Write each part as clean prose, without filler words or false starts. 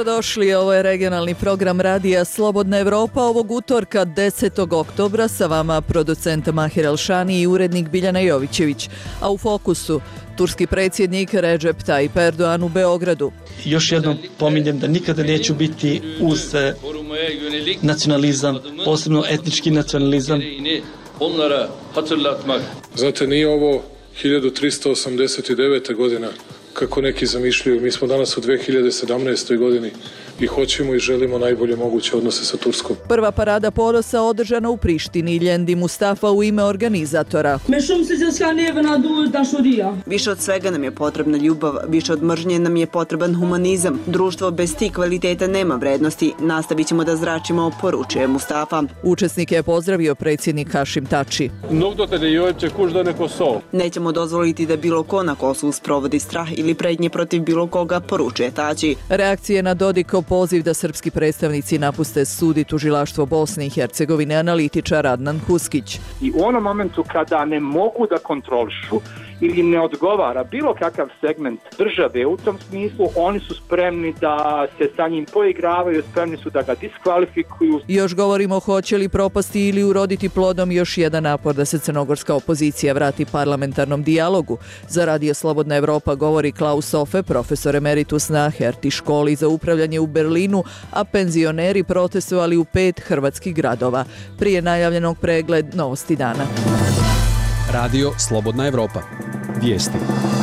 Dobrodošli, ovo je regionalni program Radija Slobodna Evropa ovog utorka 10. oktobra, sa vama producent Mahir Elšani i urednik Biljana Jovićević, a u fokusu turski predsjednik Recep Tayyip Erdoğan u Beogradu. Još jednom pominjem da nikada neću biti uz nacionalizam, posebno etnički nacionalizam. Znate, nije ovo 1389. godina, kako neki zamišljaju. Mi smo danas u 2017. godini i hoćemo i želimo najbolje moguće odnose sa Turskom. Prva parada ponosa održana u Prištini, Ljendi Mustafa u ime organizatora. Više od svega nam je potrebna ljubav, više od mržnje nam je potreban humanizam. Društvo bez tih kvaliteta nema vrednosti. Nastavit ćemo da zračimo, poručuje Mustafa. Učesnike je pozdravio predsjednik Hašim Tači. Nećemo dozvoliti da bilo ko na Kosovu sprovodi strah ili prednje protiv bilo koga, poručuje Tači. Reakcije na Dodikov poziv da srpski predstavnici napuste sud i tužilaštvo Bosne i Hercegovine, analitičar Adnan Huskić. I u onom momentu kada ne mogu da kontrolišu ili ne odgovara bilo kakav segment države u tom smislu, oni su spremni da se sa njim poigravaju, spremni su da ga diskvalifikuju. Još govorimo hoće li propasti ili uroditi plodom još jedan napor da se crnogorska opozicija vrati parlamentarnom dijalogu. Za Radio Slobodna Evropa govori Klaus Ofe, profesor emeritus na Hertie školi za upravljanje u Berlinu, a penzioneri protestovali u 5 hrvatskih gradova. Prije najavljenog pregled novosti dana. Radio Slobodna Evropa. Vijesti.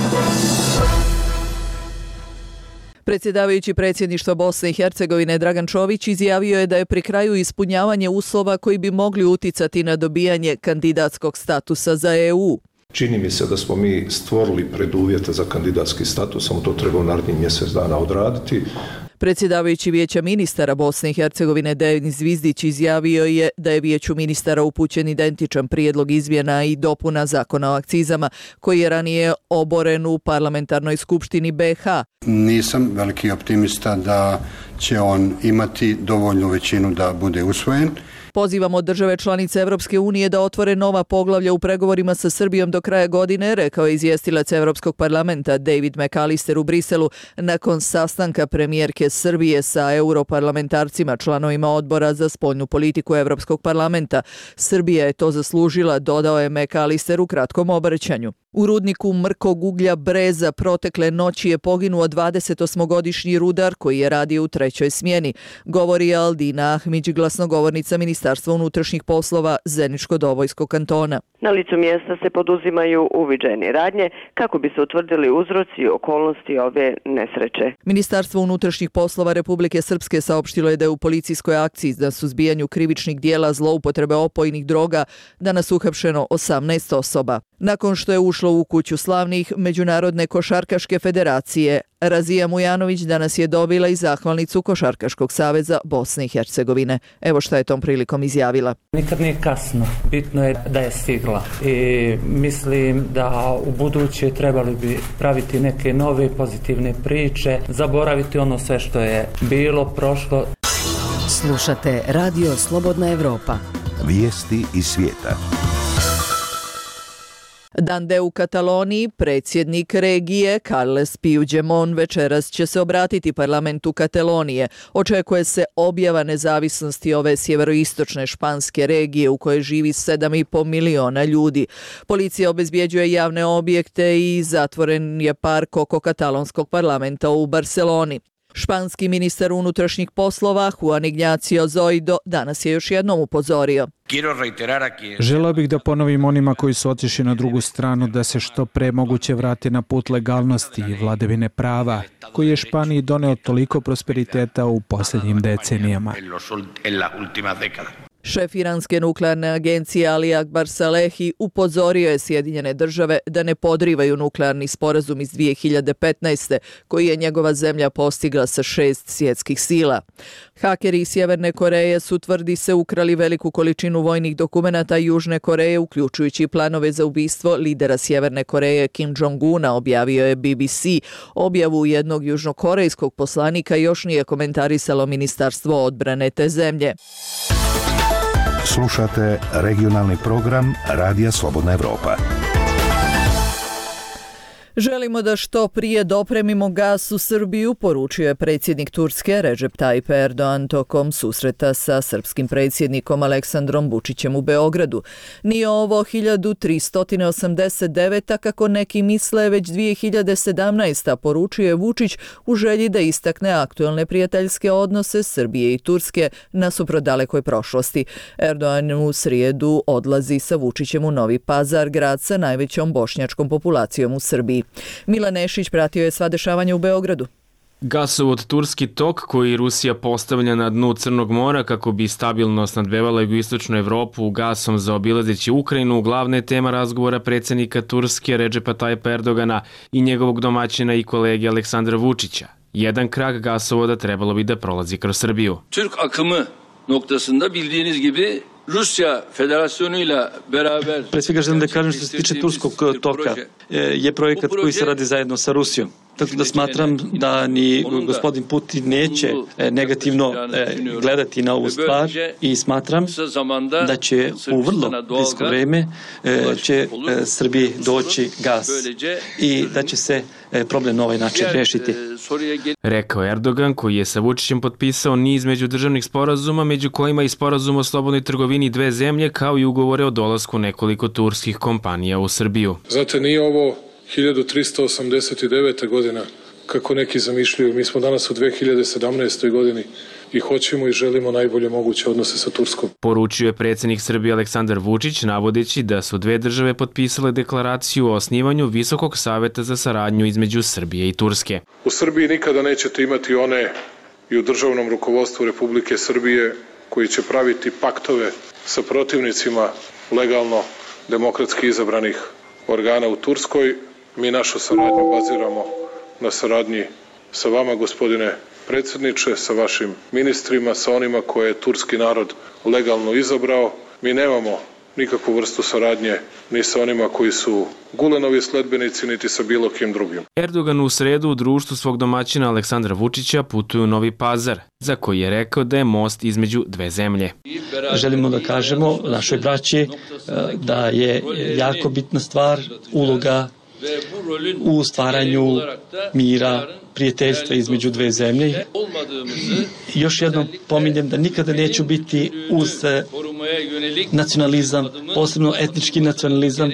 Predsjedavajući predsjedništva Bosne i Hercegovine Dragan Čović izjavio je da je pri kraju ispunjavanje uslova koji bi mogli uticati na dobijanje kandidatskog statusa za EU. Čini mi se da smo mi stvorili preduvjete za kandidatski status, samo to treba u narednih mjesec dana odraditi. Predsjedavajući Vijeća ministara Bosne i Hercegovine Denis Zvizdić izjavio je da je Vijeću ministara upućen identičan prijedlog izmjena i dopuna zakona o akcizama koji je ranije oboren u parlamentarnoj skupštini BiH. Nisam veliki optimista da će on imati dovoljnu većinu da bude usvojen. Pozivamo države članice Evropske unije da otvore nova poglavlja u pregovorima sa Srbijom do kraja godine, rekao je izvjestilac Evropskog parlamenta David McAllister u Briselu nakon sastanka premijerke Srbije sa europarlamentarcima, članovima odbora za spoljnu politiku Evropskog parlamenta. Srbija je to zaslužila, dodao je McAllister u kratkom obraćanju. U rudniku mrkog uglja Breza protekle noći je poginuo 28-godišnji rudar koji je radio u 3. smjeni, govori Aldina Ahmić, glasnogovornica Ministarstva unutrašnjih poslova Zeničko-Dobojskog kantona. Na licu mjesta se poduzimaju uviđajne radnje kako bi se utvrdili uzroci i okolnosti ove nesreće. Ministarstvo unutrašnjih poslova Republike Srpske saopštilo je da je u policijskoj akciji na suzbijanju krivičnih dijela zloupotrebe opojnih droga danas uhapšeno 18 osoba. Nakon što je ušlo u kuću slavnih Međunarodne košarkaške federacije, Razija Mujanović danas je dobila i zahvalnicu Košarkaškog saveza Bosne i Hercegovine. Evo šta je tom prilikom izjavila. Nikad nije kasno, bitno je da je stigla i mislim da u buduće trebali bi praviti neke nove pozitivne priče, zaboraviti ono sve što je bilo, prošlo. Slušate Radio Slobodna Evropa. Vijesti iz svijeta. Dan D u Kataloniji, predsjednik regije Carles Puigdemont večeras će se obratiti parlamentu Katalonije. Očekuje se objava nezavisnosti ove sjeveroistočne španske regije u kojoj živi 7,5 miliona ljudi. Policija obezbjeđuje javne objekte i zatvoren je park oko katalonskog parlamenta u Barceloni. Španski ministar unutrašnjih poslova Juan Ignacio Zoido danas je još jednom upozorio. Želeo bih da ponovim onima koji su otišli na drugu stranu da se što pre moguće vrati na put legalnosti i vladavine prava, koji je Španiji doneo toliko prosperiteta u posljednjim decenijama. Šef iranske nuklearne agencije Ali Akbar Salehi upozorio je Sjedinjene države da ne podrivaju nuklearni sporazum iz 2015. koji je njegova zemlja postigla sa 6 svjetskih sila. Hakeri iz Sjeverne Koreje su, tvrdi se, ukrali veliku količinu vojnih dokumenata Južne Koreje, uključujući planove za ubistvo lidera Sjeverne Koreje Kim Jong-una, objavio je BBC. Objavu jednog južnokorejskog poslanika još nije komentarisalo Ministarstvo odbrane te zemlje. Slušate regionalni program Radija Slobodna Evropa. Želimo da što prije dopremimo gas u Srbiju, poručio je predsjednik Turske Recep Tayyip Erdogan tokom susreta sa srpskim predsjednikom Aleksandrom Vučićem u Beogradu. Nije ovo 1389. kako neki misle, već 2017. poručio je Vučić u želji da istakne aktuelne prijateljske odnose Srbije i Turske nasuprot dalekoj prošlosti. Erdogan u srijedu odlazi sa Vučićem u Novi Pazar, grad sa najvećom bošnjačkom populacijom u Srbiji. Milan Nešić pratio je sva dešavanja u Beogradu. Gasovod Turski tok koji Rusija postavlja na dnu Crnog mora kako bi stabilno snadbevala jugoistočnu Evropu gasom zaobilazeći Ukrajinu, glavna je tema razgovora predsjednika Turske Recepa Tayyipa Erdogana i njegovog domaćina i kolege Aleksandra Vučića. Jedan krak gasovoda trebalo bi da prolazi kroz Srbiju. Türk akımı noktasında bildiğiniz gibi Rusya Federasyonu'yla beraber... Pre svega želim da kažem što se tiče Turskog toka, je projekat koji se radi zajedno sa Rusijom. Tako da smatram da ni gospodin Putin neće negativno gledati na ovu stvar i smatram da će u vrlo blisko vreme će Srbiji doći gas i da će se problem na ovaj način rešiti. Rekao Erdogan, koji je sa Vučićem potpisao niz međudržavnih sporazuma, među kojima i sporazum o slobodnoj trgovini dve zemlje, kao i ugovore o dolasku nekoliko turskih kompanija u Srbiju. Znate, nije ovo 1389. godina, kako neki zamišljaju. Mi smo danas u 2017. godini i hoćemo i želimo najbolje moguće odnose sa Turskom. Poručio je predsjednik Srbije Aleksandar Vučić, navodeći da su dve države potpisale deklaraciju o osnivanju Visokog saveta za saradnju između Srbije i Turske. U Srbiji nikada nećete imati one i u državnom rukovodstvu Republike Srbije koji će praviti paktove sa protivnicima legalno demokratski izabranih organa u Turskoj. Mi našu saradnju baziramo na saradnji sa vama, gospodine predsjedniče, sa vašim ministrima, sa onima koje je turski narod legalno izabrao. Mi nemamo nikakvu vrstu saradnje ni sa onima koji su Gulenovi sledbenici, niti sa bilo kim drugim. Erdogan u sredu u društvu svog domaćina Aleksandra Vučića putuje u Novi Pazar, za koji je rekao da je most između dve zemlje. Želimo da kažemo našoj braći da je jako bitna stvar uloga u stvaranju mira, prijateljstva između dve zemlje. Još jednom pominjem da nikada neću biti uz nacionalizam, posebno etnički nacionalizam.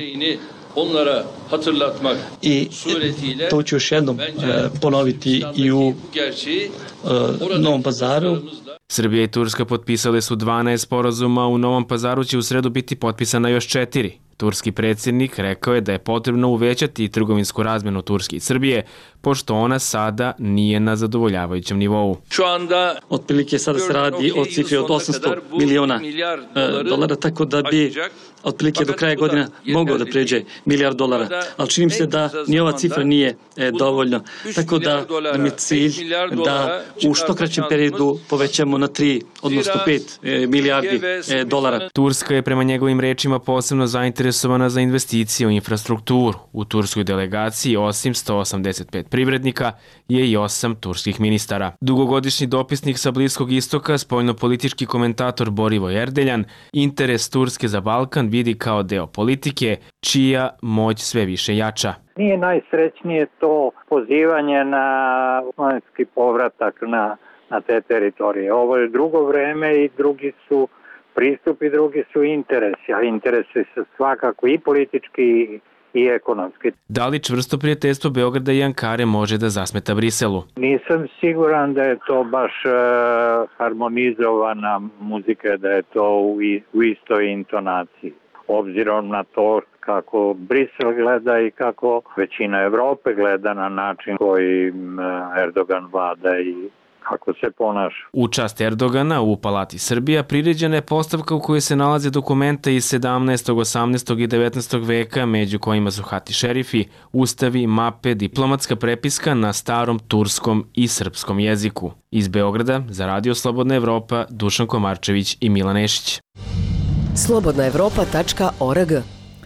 I to ću još jednom ponoviti i u Novom Pazaru. Srbija i Turska potpisale su 12 sporazuma, u Novom Pazaru će u sredu biti potpisana još 4. Turski predsjednik rekao je da je potrebno uvećati trgovinsku razmjenu Turske i Srbije, pošto ona sada nije na zadovoljavajućem nivou. Otprilike sada se radi o cifri od 800 miliona dolara, tako da bi otprilike do kraja godina mogao da pređe milijardu dolara. Ali čini mi se da ni ova cifra nije dovoljna. Tako da nam je cilj da u što kraćem periodu povećamo na 3, odnosno 5 milijardi dolara. Turska je prema njegovim rečima posebno zainteresovana za investicije u infrastrukturu. U turskoj delegaciji, osim 185 privrednika, je i 8 turskih ministara. Dugogodišnji dopisnik sa Bliskog istoka, spoljnopolitički komentator Borivoj Erdeljan, interes Turske za Balkan vidi kao deo politike, čija moć sve više jača. Nije najsrećnije to pozivanje na slovenski povratak na te teritorije. Ovo je drugo vreme i drugi su pristupi, drugi su interesi, a interesi su svakako i politički i ekonomski. Da li čvrsto prijateljstvo Beograda i Ankare može da zasmeta Briselu? Nisam siguran da je to baš harmonizovana muzika, da je to u istoj intonaciji. Obzirom na to kako Brisel gleda i kako većina Evrope gleda na način koji Erdogan vlada i kako se ponaša. U čast Erdogana u Palati Srbija priređena je postavka u kojoj se nalaze dokumenta iz 17., 18. i 19. veka, među kojima su hati šerifi, ustavi, mape, diplomatska prepiska na starom turskom i srpskom jeziku. Iz Beograda za Radio Slobodna Evropa, Dušan Komarčević i Milan Nešić. slobodnaevropa.org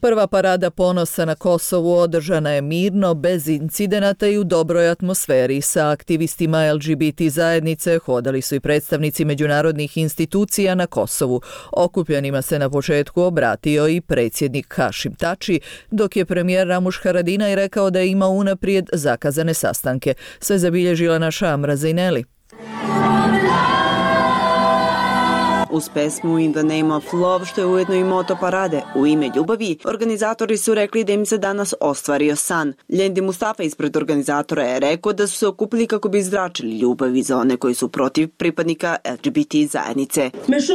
Prva parada ponosa na Kosovu održana je mirno, bez incidenata i u dobroj atmosferi. Sa aktivistima LGBT zajednice hodali su i predstavnici međunarodnih institucija na Kosovu. Okupljenima se na početku obratio i predsjednik Hašim Tači, dok je premijer Ramuš Haradinaj rekao da ima unaprijed zakazane sastanke. Sve zabilježila naša Amra Zejneli. Uz pesmu In the Name of Love, što je ujedno i moto parade U ime ljubavi, organizatori su rekli da im se danas ostvario san. Ljendi Mustafa ispred organizatora je rekao da su se okupili kako bi izračili ljubavi za one koji su protiv pripadnika LGBT zajednice.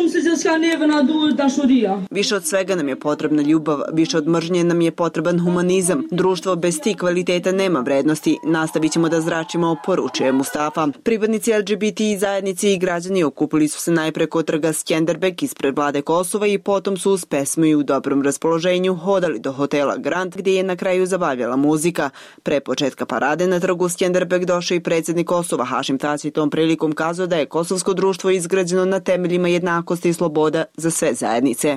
Više od svega nam je potrebna ljubav, više od mržnje nam je potreban humanizam. Društvo bez tih kvaliteta nema vrednosti. Nastavit ćemo da zračimo, poručuje Mustafa. Pripadnici LGBT zajednice i građani okupili su se najpre kod trga Skenderbeg ispred vlade Kosova i potom su uz pesmu i u dobrom raspoloženju hodali do hotela Grand gdje je na kraju zabavljala muzika. Pre početka parade na trgu Skenderbeg došao i predsjednik Kosova Hašim Tači, tom prilikom kazao da je kosovsko društvo izgrađeno na temeljima jednakosti i sloboda za sve zajednice.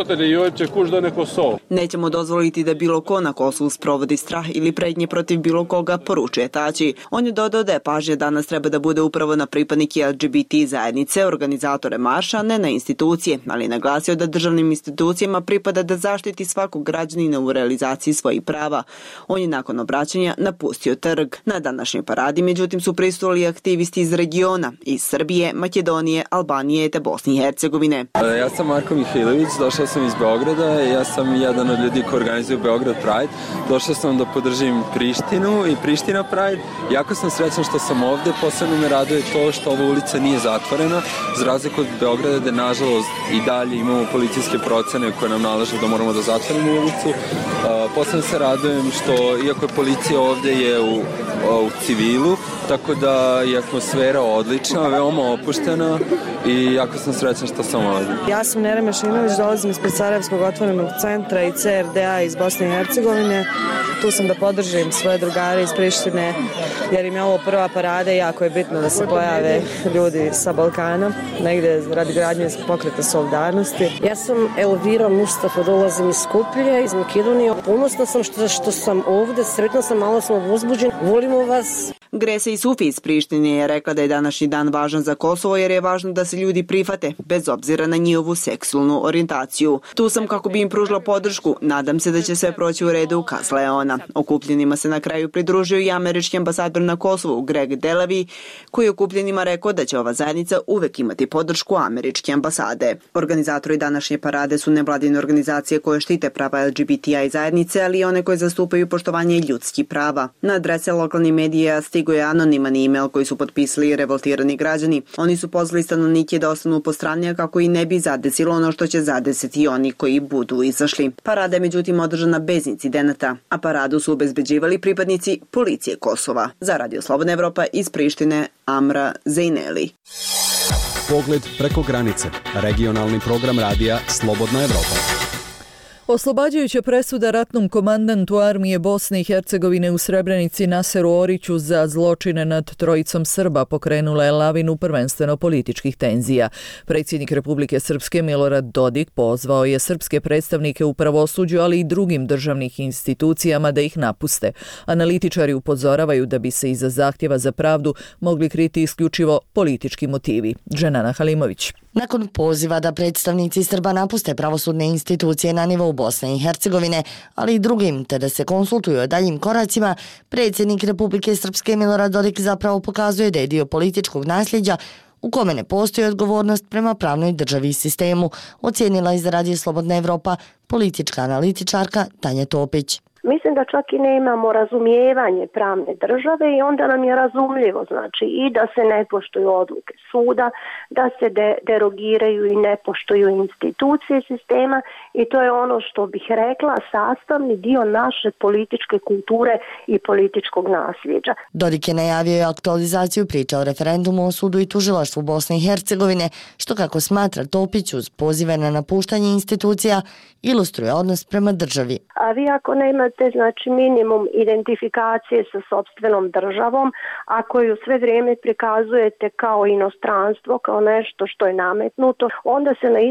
Nećemo dozvoliti da bilo ko na Kosovu sprovodi strah ili pretnje protiv bilo koga, poručuje Tači. On je dodao da je pažnja danas treba da bude upravo na pripadnike LGBT zajednice, organizatore marša, ne na institucije, ali je naglasio da državnim institucijama pripada da zaštiti svakog građanina u realizaciji svojih prava. On je nakon obraćanja napustio trg. Na današnjoj paradi, međutim, su prisustvovali aktivisti iz regiona, iz Srbije, Makedonije, Albanije te Bosne i Hercegovine. Ja sam Marko Mihajlović, došao sam iz Beograda, ja sam jedan od ljudi koji organizuju Beograd Pride. Došao sam da podržim Prištinu i Priština Pride. Jako sam srećan što sam ovde, posebno me raduje to što ova ulica nije zatvorena, za razliku od Beograda gde nažalost i dalje imamo policijske procene koje nam nalažu da moramo da zatvorimo ulicu. Posebno se radujem što, iako je policija ovde, je u civilu, tako da je atmosfera odlična, veoma opuštena i jako sam srećan što sam ovde. Ja sam Nera Mešinović, dolazim ispred Sarajevskog otvorenog centra i CRDA iz Bosne i Hercegovine. Tu sam da podržim svoje drugare iz Prištine, jer im je ovo prva parada i jako je bitno da se pojave ljudi sa Balkana, negde radi gradnje pokreta solidarnosti. Ja sam Elvira Mustafa, dolazim iz Skuplje, iz Makedonije. Ponosna sam što sam ovde, sretna sam, malo sam uzbuđen. Volimo vas. Grese i Sufi iz Prištine je rekla da je današnji dan važan za Kosovo jer je važno da se ljudi prihvate, bez obzira na njihovu seksualnu orijentaciju. Tu sam kako bi im pružila podršku, nadam se da će sve proći u redu, kazala je ona. Okupljenima se na kraju pridružio i američki ambasador na Kosovu, Greg Delavi, koji je okupljenima rekao da će ova zajednica uvek imati podršku američke ambasade. Organizatori današnje parade su nevladine organizacije koje štite prava LGBTI zajednice, ali i one koje zastupaju poštovanje ljudskih prava. Na adrese lokalnih medija stigo je anoniman e-mail koji su potpisali revoltirani građani. Oni su pozvali stanovnike da ostanu po strani kako i ne bi zadesilo ono što će zadesiti i oni koji budu izašli. Parada je međutim održana bez incidenata, a paradu su obezbeđivali pripadnici policije Kosova. Za Radio Slobodna Evropa iz Prištine, Amra Zejneli. Pogled preko granice. Regionalni program radija Slobodna Evropa. Oslobađajuća presuda ratnom komandantu armije Bosne i Hercegovine u Srebrenici Naseru Oriću za zločine nad trojicom Srba pokrenula je lavinu prvenstveno političkih tenzija. Predsjednik Republike Srpske Milorad Dodik pozvao je srpske predstavnike u pravosuđu, ali i drugim državnih institucijama da ih napuste. Analitičari upozoravaju da bi se iza zahtjeva za pravdu mogli kriti isključivo politički motivi. Dženana Halimović. Nakon poziva da predstavnici Srba napuste pravosudne institucije na nivou Bosne i Hercegovine, ali i drugim, te da se konsultuju o daljim koracima, predsjednik Republike Srpske Milorad Dodik zapravo pokazuje da je dio političkog nasljeđa u kome ne postoji odgovornost prema pravnoj državi i sistemu, ocijenila je za Radio Slobodna Evropa politička analitičarka Tanja Topić. Mislim da čak i nemamo razumijevanje pravne države i onda nam je razumljivo, znači i da se ne poštuju odluke suda, da se derogiraju i ne poštuju institucije sistema i to je ono što bih rekla sastavni dio naše političke kulture i političkog nasljeđa. Dodik je najavio aktualizaciju priče o referendumu o sudu i tužilaštvu Bosne i Hercegovine, što kako smatra Topić uz pozive na napuštanje institucija ilustruje odnos prema državi. A vi ako nemate znači minimum identifikacije sa sopstvenom državom, a koju sve vrijeme prikazujete kao inostranstvo, kao nešto što je nametnuto, onda se na isti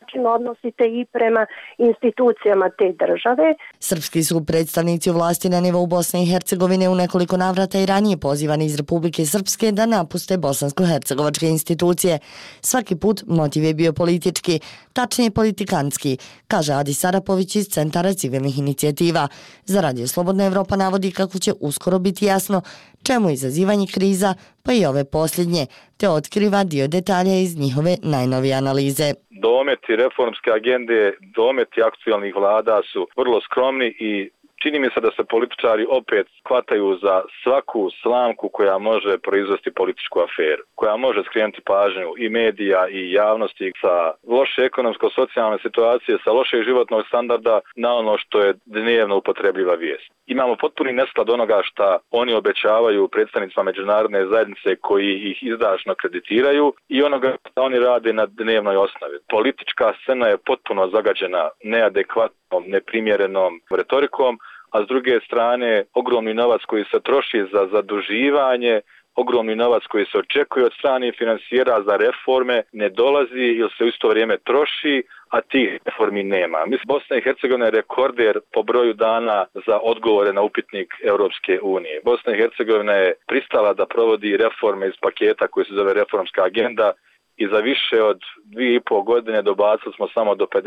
odnosite i prema institucijama te države. Srpski su predstavnici u vlasti na nivou Bosne i Hercegovine u nekoliko navrata i ranije pozivani iz Republike Srpske da napuste bosansko-hercegovačke institucije. Svaki put motiv je bio politički, tačnije politikanski, kaže Adi Sarapović iz Centara civilnih inicijativa. Za Radio Slobodna Evropa navodi kako će uskoro biti jasno čemu izazivanje kriza, pa i ove posljednje, te otkriva dio detalja iz njihove najnovije analize. Dometi reformske agende, dometi aktualnih vlada su vrlo skromni i čini mi se da se političari opet hvataju za svaku slamku koja može proizvesti političku aferu, koja može skrenuti pažnju i medija i javnosti sa loše ekonomsko-socijalne situacije, sa lošeg životnog standarda na ono što je dnevno upotrebljiva vijest. Imamo potpuni nesklad onoga što oni obećavaju predstavnicima međunarodne zajednice koji ih izdašno kreditiraju i onoga što oni rade na dnevnoj osnovi. Politička scena je potpuno zagađena neadekvatnom, neprimjerenom retorikom, a s druge strane ogromni novac koji se troši za zaduživanje, ogromni novac koji se očekuje od strane finansijera za reforme ne dolazi ili se u isto vrijeme troši, a tih reformi nema. Mislim, Bosna i Hercegovina je rekorder po broju dana za odgovore na upitnik Europske unije. Bosna i Hercegovina je pristala da provodi reforme iz paketa koji se zove reformska agenda i za više od 2,5 godine dobacili smo samo do 50%,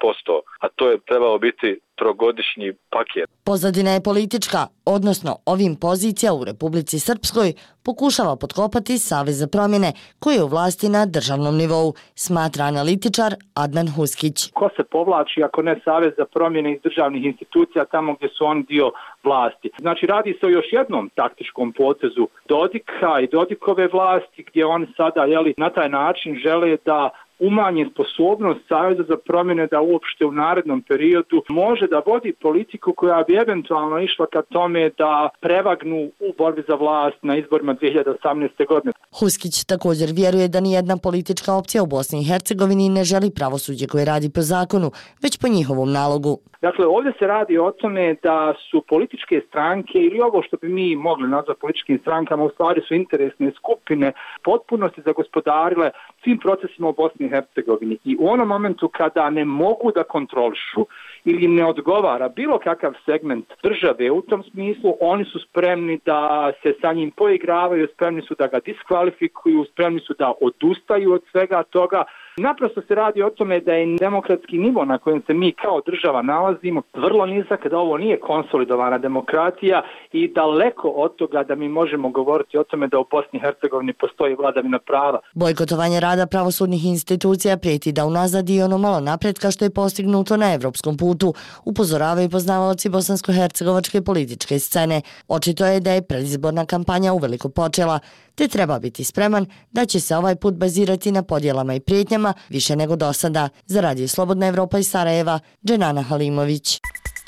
a to je trebalo biti trogodišnji paket. Pozadina je politička, odnosno ovim pozicija u Republici Srpskoj pokušava potkopati Savez za promjene koji je u vlasti na državnom nivou, smatra analitičar Adnan Huskić. Ko se povlači ako ne Savez za promjene iz državnih institucija tamo gdje su oni dio vlasti? Znači radi se o još jednom taktičkom potezu Dodika i Dodikove vlasti gdje oni sada na taj način žele da umanje sposobnost Saveza za promjene da uopšte u narednom periodu može da vodi politiku koja bi eventualno išla ka tome da prevagnu u borbi za vlast na izborima 2018. godine. Huskić također vjeruje da nijedna politička opcija u Bosni i Hercegovini ne želi pravosuđe koje radi po zakonu, već po njihovom nalogu. Dakle, ovdje se radi o tome da su političke stranke ili ovo što bi mi mogli nazvati političkim strankama, u stvari su interesne skupine potpunosti zagospodarile svim procesima u Bosni i Hercegovini. I u onom momentu kada ne mogu da kontrolišu ili im ne odgovara bilo kakav segment države u tom smislu, oni su spremni da se sa njim poigravaju, spremni su da ga diskvalifikuju, spremni su da odustaju od svega toga. Naprosto se radi o tome da je demokratski nivo na kojem se mi kao država nalazimo vrlo nizak, da ovo nije konsolidovana demokratija i daleko od toga da mi možemo govoriti o tome da u Bosni i Hercegovini postoji vladavina prava. Bojkotovanje rada pravosudnih institucija prijeti da unazadi ono malo napretka što je postignuto na evropskom putu, upozoravaju poznavaoci bosansko-hercegovačke političke scene. Očito je da je predizborna kampanja uveliko počela, te treba biti spreman da će se ovaj put bazirati na podjelama i prijetnjama više nego do sada. Za Radio Slobodna Evropa iz Sarajeva, Dženana Halimović.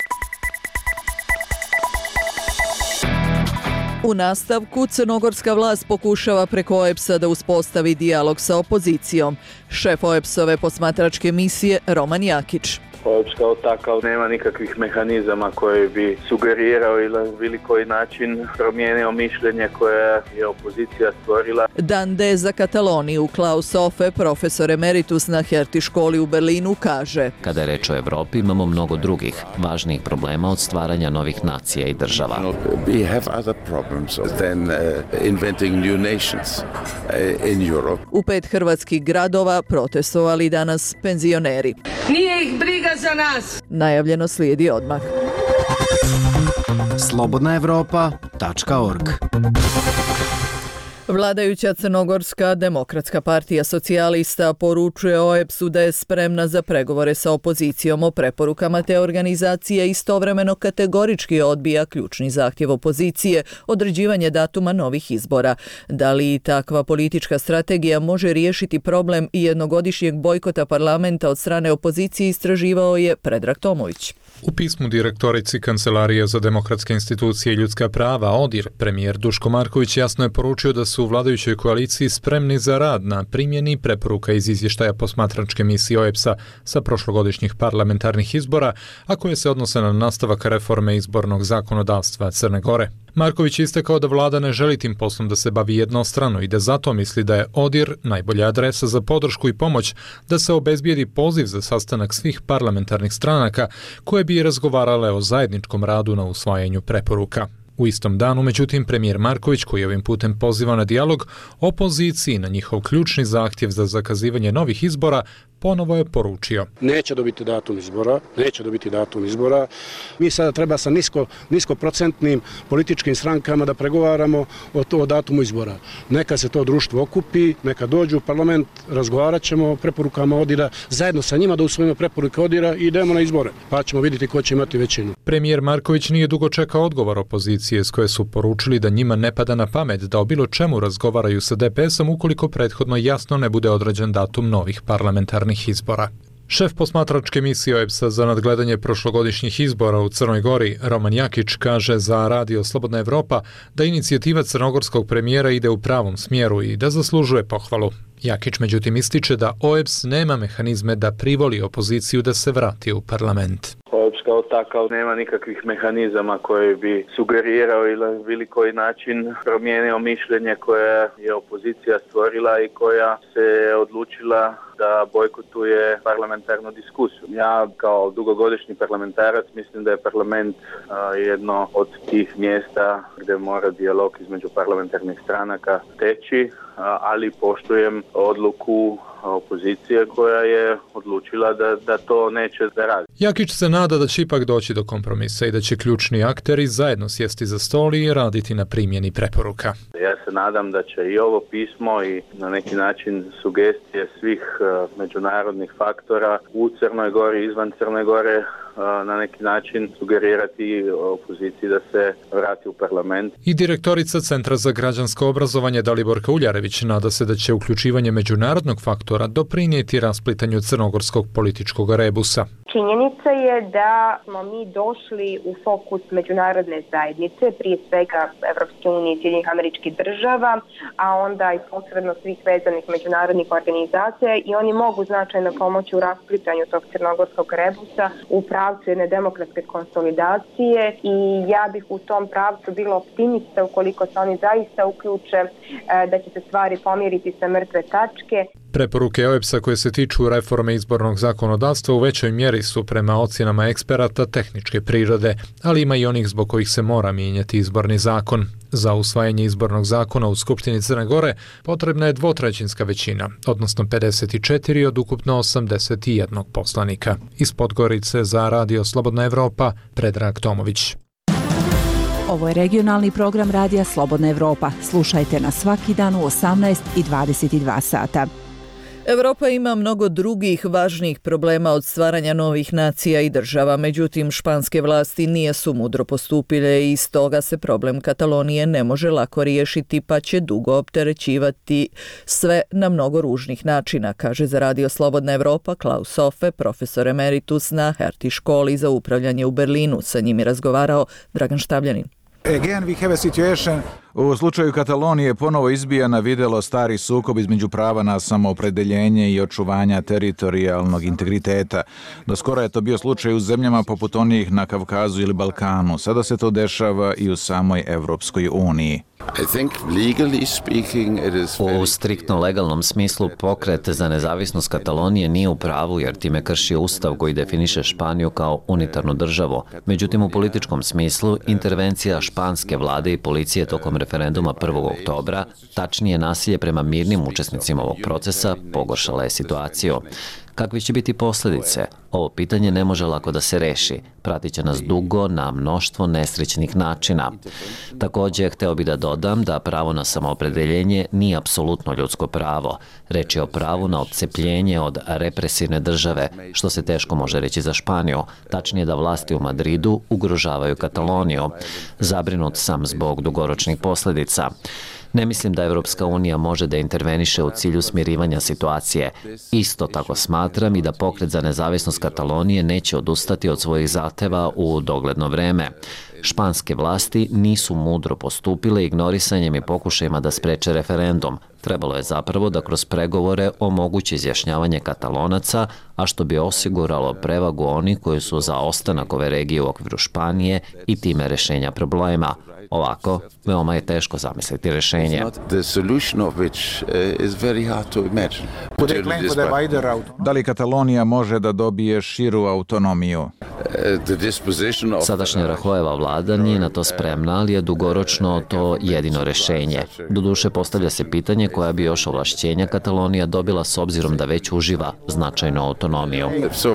U nastavku, crnogorska vlast pokušava preko OEBS-a da uspostavi dijalog sa opozicijom. Šef OEBS-ove posmatračke misije Roman Jakić. OEBS kao takav nema nikakvih mehanizama koji bi sugerirao ili na bilo koji način promijenio mišljenje koje je opozicija stvorila. Dan D za Kataloniju, Klaus Offe, profesor emeritus na Hertie školi u Berlinu, kaže: Kada je reč o Evropi, imamo mnogo drugih važnijih problema od stvaranja novih nacija i država. We have other problems than inventing new nations in Europe. U 5 hrvatskih gradova protestovali danas penzioneri. Nije ih briga za nas. Najavljeno slijedi odmah. slobodnaevropa.org. Vladajuća Crnogorska demokratska partija socijalista poručuje OEBS-u da je spremna za pregovore sa opozicijom o preporukama te organizacije, istovremeno kategorički odbija ključni zahtjev opozicije, određivanje datuma novih izbora. Da li takva politička strategija može riješiti problem i jednogodišnjeg bojkota parlamenta od strane opozicije, istraživao je Predrag Tomović. U pismu direktorici Kancelarije za demokratske institucije i ljudska prava ODIR, premijer Duško Marković jasno je poručio da su su u vladajućoj koaliciji spremni za rad na primjeni preporuka iz izvještaja posmatračke misije OEBS-a sa prošlogodišnjih parlamentarnih izbora, a koje se odnose na nastavak reforme izbornog zakonodavstva Crne Gore. Marković je istakao da vlada ne želi tim poslom da se bavi jednostrano i da zato misli da je ODIR najbolja adresa za podršku i pomoć da se obezbijedi poziv za sastanak svih parlamentarnih stranaka koje bi razgovarale o zajedničkom radu na usvajanju preporuka. U istom danu, međutim, premijer Marković, koji ovim putem poziva na dijalog, opoziciji na njihov ključni zahtjev za zakazivanje novih izbora, ponovo je poručio. Neće dobiti datum izbora. Mi sada treba sa niskoprocentnim političkim strankama da pregovaramo o datumu izbora. Neka se to društvo okupi, neka dođu u parlament, razgovarat ćemo o preporukama ODIR-a, zajedno sa njima da usvojimo preporuke ODIR-a i idemo na izbore, pa ćemo vidjeti ko će imati većinu. Premijer Marković nije dugo čekao odgovor opozicije s koje su poručili da njima ne pada na pamet da o bilo čemu razgovaraju sa DPS-om ukoliko prethodno jasno ne bude određen datum novih parlamentarnih izbora. Šef posmatračke misije OEBS-a za nadgledanje prošlogodišnjih izbora u Crnoj Gori, Roman Jakić, kaže za Radio Slobodna Evropa da inicijativa crnogorskog premijera ide u pravom smjeru i da zaslužuje pohvalu. Jakić međutim ističe da OEBS nema mehanizme da privoli opoziciju da se vrati u parlament. OEBS kao takav nema nikakvih mehanizama koji bi sugerirao ili bilo koji način promijenio mišljenje koje je opozicija stvorila i koja se odlučila da bojkotuje parlamentarnu diskusiju. Ja kao dugogodišnji parlamentarac mislim da je parlament jedno od tih mjesta gdje mora dijalog između parlamentarnih stranaka teći, ali poštujem odluku opozicije koja je odlučila da to neće da radi. Jakić se nada da će ipak doći do kompromisa i da će ključni akteri zajedno sjesti za stol i raditi na primjeni preporuka. Ja se nadam da će i ovo pismo i na neki način sugestije svih međunarodnih faktora u Crnoj Gori, izvan Crne Gore, na neki način sugerirati opoziciji da se vrati u parlament. I direktorica Centra za građansko obrazovanje Daliborka Uljarević nada se da će uključivanje međunarodnog faktora doprinijeti rasplitanju crnogorskog političkog rebusa. Činjenica je da smo mi došli u fokus međunarodne zajednice, prije svega Evropske unije i Sjedinjenih Američkih Država, a onda i posredno svih vezanih međunarodnih organizacija i oni mogu značajno pomoći u rasplitanju tog crnogorskog rebusa u pravcu jedne demokratske konsolidacije i ja bih u tom pravcu bila optimista ukoliko se oni zaista uključe da će se stvari pomiriti sa mrtve tačke. Preporuke OEBS-a koje se tiču reforme izbornog zakonodavstva u većoj mjeri su prema ocjenama eksperata tehničke prirode, ali ima i onih zbog kojih se mora mijenjati izborni zakon. Za usvajanje izbornog zakona u Skupštini Crne Gore potrebna je dvotrećinska većina, odnosno 54 od ukupno 81 poslanika. Iz Podgorice za Radio Slobodna Evropa, Predrag Tomović. Ovo je regionalni program Radija Slobodna Evropa. Slušajte nas svaki dan u 18 i 22 sata. Evropa ima mnogo drugih važnijih problema od stvaranja novih nacija i država, međutim španske vlasti nisu mudro postupile i stoga se problem Katalonije ne može lako riješiti pa će dugo opterećivati sve na mnogo ružnih načina, kaže za Radio Slobodna Evropa Klaus Sofe, profesor emeritus na Hertie školi za upravljanje u Berlinu. Sa njim je razgovarao Dragan Štabljanin. U slučaju Katalonije ponovo izbija na vidjelo stari sukob između prava na samoopredeljenje i očuvanja teritorijalnog integriteta. Do skoro je to bio slučaj u zemljama poput onih na Kavkazu ili Balkanu. Sada se to dešava i u samoj Evropskoj uniji. U striktno legalnom smislu pokret za nezavisnost Katalonije nije u pravu jer time krši ustav koji definiše Španiju kao unitarnu državu. Međutim, u političkom smislu intervencija španske vlade i policije tokom referenduma 1. oktobra, tačnije nasilje prema mirnim učesnicima ovog procesa, pogoršala je situaciju. Kakve će biti posljedice? Ovo pitanje ne može lako da se reši. Pratit će nas dugo na mnoštvo nesrećnih načina. Također, hteo bi da dodam da pravo na samoopredeljenje nije apsolutno ljudsko pravo. Reč je o pravu na odcepljenje od represivne države, što se teško može reći za Španiju. Tačnije da vlasti u Madridu ugrožavaju Kataloniju. Zabrinut sam zbog dugoročnih posljedica. Ne mislim da Evropska unija može da interveniše u cilju smirivanja situacije. Isto tako smatram i da pokret za nezavisnost Katalonije neće odustati od svojih zahteva u dogledno vreme. Španske vlasti nisu mudro postupile ignorisanjem i pokušajima da spreče referendum. Trebalo je zapravo da kroz pregovore omogući izjašnjavanje Katalonaca, a što bi osiguralo prevagu oni koji su za ostanak ove regije u okviru Španije i time rešenja problema. Ovako, veoma je teško zamisliti rešenje. Da li Katalonija može da dobije širu autonomiju? Sadašnja Rahojeva vlada nije na to spremna, ali je dugoročno to jedino rešenje. Doduše, postavlja se pitanje koja bi još ovlašćenja Katalonija dobila s obzirom da već uživa značajnu autonomiju.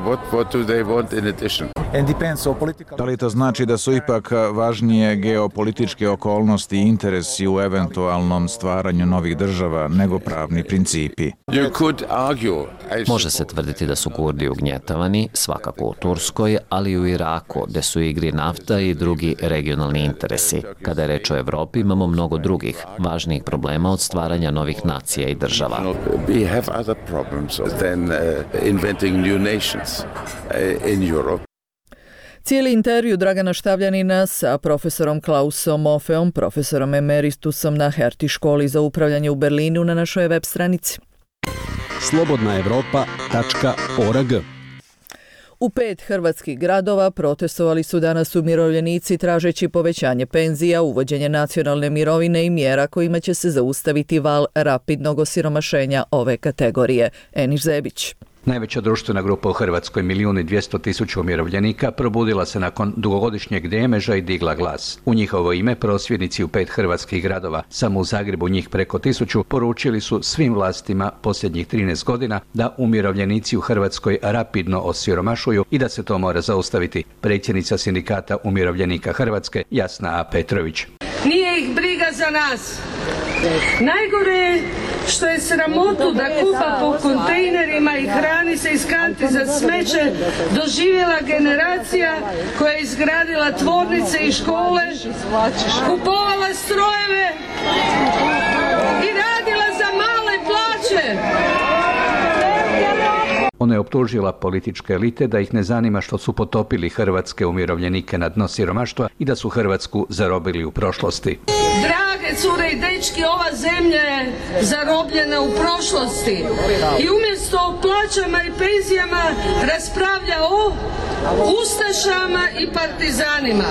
Da li to znači da su ipak važnije geopolitičke okolnosti i interesi u eventualnom stvaranju novih država nego pravni principi? Može se tvrditi da su Kurdi ugnjetavani, svakako u Turskoj, ali i u Iraku, gde su igri nafta i drugi regionalni interesi. Kada je reč o Evropi, imamo mnogo drugih, važnijih problema od stvaranja novih nacija i država. Cijeli intervju Dragana Štavljanina sa profesorom Klausom Ofeom, profesorom emeritusom na Hertie školi za upravljanje u Berlinu na našoj web stranici. slobodnaevropa.org. U 5 hrvatskih gradova protestovali su danas umirovljenici tražeći povećanje penzija, uvođenje nacionalne mirovine i mjera kojima će se zaustaviti val rapidnog osiromašenja ove kategorije. Eniš Zebić. Najveća društvena grupa u Hrvatskoj, 1.200.000 umirovljenika, probudila se nakon dugogodišnjeg dremeža i digla glas. U njihovo ime prosvjednici u 5 hrvatskih gradova, samo u Zagrebu njih preko 1000, poručili su svim vlastima posljednjih 13 godina da umirovljenici u Hrvatskoj rapidno osiromašuju i da se to mora zaustaviti. Predsjednica Sindikata umirovljenika Hrvatske, Jasna A. Petrović. Nije ih briga za nas. Najgore je što je sramotu da kupa po kontejnerima i hrani se iz kanti za smeće doživjela generacija koja je izgradila tvornice i škole, kupovala strojeve i radila za male plaće. Ona je optužila političke elite da ih ne zanima što su potopili hrvatske umirovljenike na dno siromaštva i da su Hrvatsku zarobili u prošlosti. Drage cure i dečki, ova zemlja je zarobljena u prošlosti i umjesto o plaćama i penzijama raspravlja o ustašama i partizanima.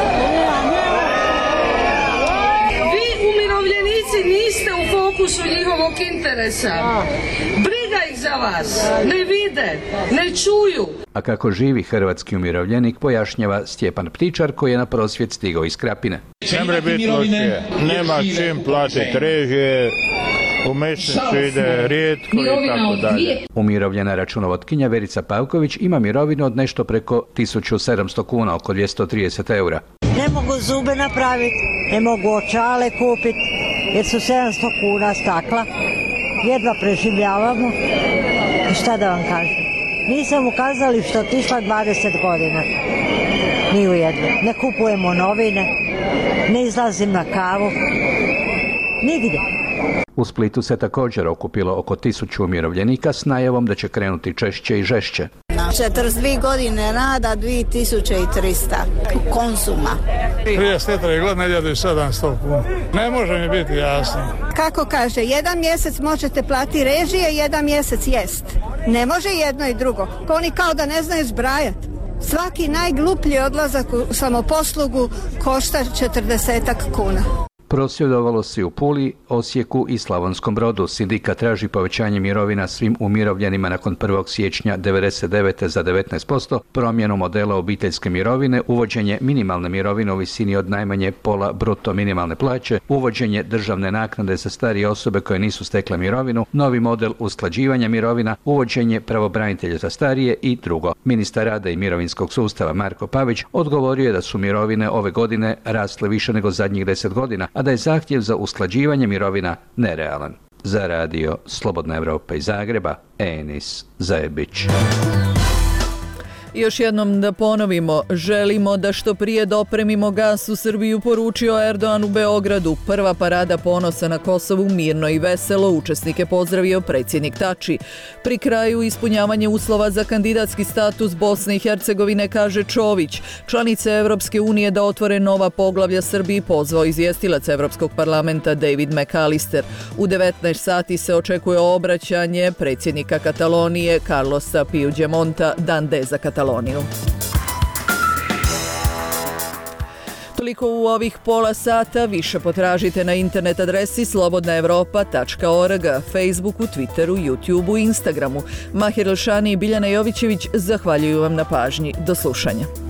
Vi umirovljenici niste u fokusu njihovog interesa. Briga ih za vas, ne vide, ne čuju. A kako živi hrvatski umirovljenik, pojašnjava Stjepan Ptičar, koji je na prosvjed stigao iz Krapine. Ne mre biti lošije, nema čim platiti režije, u mesnicu ide rijetko i tako dalje. Umirovljena računovodkinja Verica Pavković ima mirovinu od nešto preko 1700 kuna, oko 230 eura. Ne mogu zube napraviti, ne mogu očale kupiti, jer su 700 kuna stakla. Jedva preživljavamo. I šta da vam kažem? Nisam u kazalištu otišla 20 godina. Ni u jedno. Ne kupujemo novine, ne izlazim na kavu. Nigdje. U Splitu se također okupilo oko 1000 umirovljenika s najavom da će krenuti češće i žešće. 42 godine rada, 2300 konzuma. 34 godine 1700 kuna. Ne može mi biti jasno. Kako kaže, jedan mjesec možete platiti režije, jedan mjesec jest. Ne može jedno i drugo. Oni kao da ne znaju zbrajati. Svaki najgluplji odlazak u samoposlugu košta 40 kuna. Prosvjedovalo se u Puli, Osijeku i Slavonskom Brodu. Sindikat traži povećanje mirovina svim umirovljenima nakon 1. siječnja 1999. za 19%, promjenu modela obiteljske mirovine, uvođenje minimalne mirovine u visini od najmanje pola bruto minimalne plaće, uvođenje državne naknade za starije osobe koje nisu stekle mirovinu, novi model usklađivanja mirovina, uvođenje pravobranitelja za starije i drugo. Ministar rada i mirovinskog sustava Marko Pavić odgovorio je da su mirovine ove godine rasle više nego zadnjih 10 godina, a da je zahtjev za usklađivanje mirovina nerealan. Za radio Slobodna Evropa iz Zagreba, Enis Zajebić. Još jednom da ponovimo, želimo da što prije dopremimo gas u Srbiju, poručio Erdogan u Beogradu. Prva parada ponosa na Kosovu, mirno i veselo, učesnike pozdravio predsjednik Tači. Pri kraju ispunjavanje uslova za kandidatski status Bosne i Hercegovine, kaže Čović. Članice Evropske unije da otvore nova poglavlja Srbiji pozvao izvjestilac Evropskog parlamenta David McAllister. U 19 sati se očekuje obraćanje predsjednika Katalonije Carlosa Puigdemonta, dan D za Kataloniju. Toliko u ovih pola sata, više potražite na internet adresi slobodnaevropa.org, Facebooku, Twitteru, YouTubeu i Instagramu. Mahir Elšani i Biljana Jovićević zahvaljuju vam na pažnji. Do slušanja.